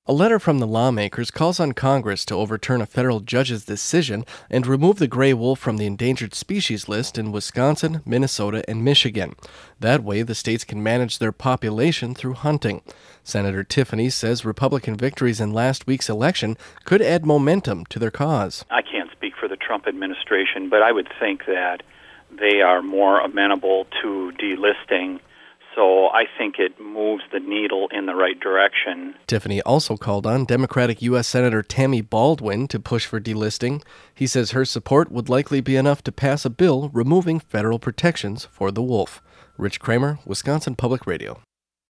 A letter from the lawmakers calls on Congress to overturn a federal judge's decision and remove the gray wolf from the endangered species list in Wisconsin, Minnesota, and Michigan. That way, the states can manage their population through hunting. Senator Tiffany says Republican victories in last week's election could add momentum to their cause. I can't speak for the Trump administration, but I would think that they are more amenable to delisting. So I think it moves the needle in the right direction. Tiffany also called on Democratic U.S. Senator Tammy Baldwin to push for delisting. He says her support would likely be enough to pass a bill removing federal protections for the wolf. Rich Kramer, Wisconsin Public Radio.